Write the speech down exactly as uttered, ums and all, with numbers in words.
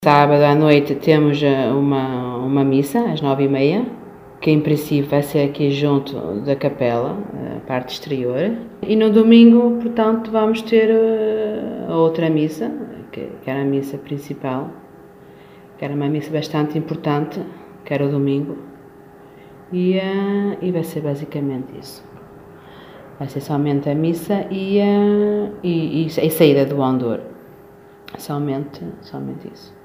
Sábado à noite temos uma, uma missa, às nove e meia, que em princípio vai ser aqui junto da capela, a parte exterior. E no domingo, portanto, vamos ter a outra missa, que, que era a missa principal, que era uma missa bastante importante, que era o domingo. E, uh, e vai ser basicamente isso. Vai ser somente a missa e, uh, e, e a saída do andor. Somente, somente isso.